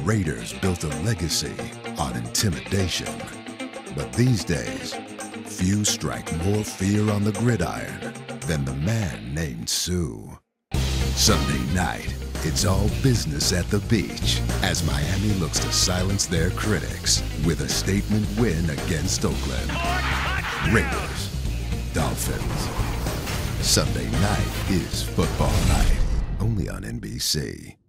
Raiders built a legacy on intimidation. But these days, few strike more fear on the gridiron than the man named Sue. Sunday night, it's all business at the beach as Miami looks to silence their critics with a statement win against Oakland. Raiders, Dolphins. Sunday night is football night, only on NBC.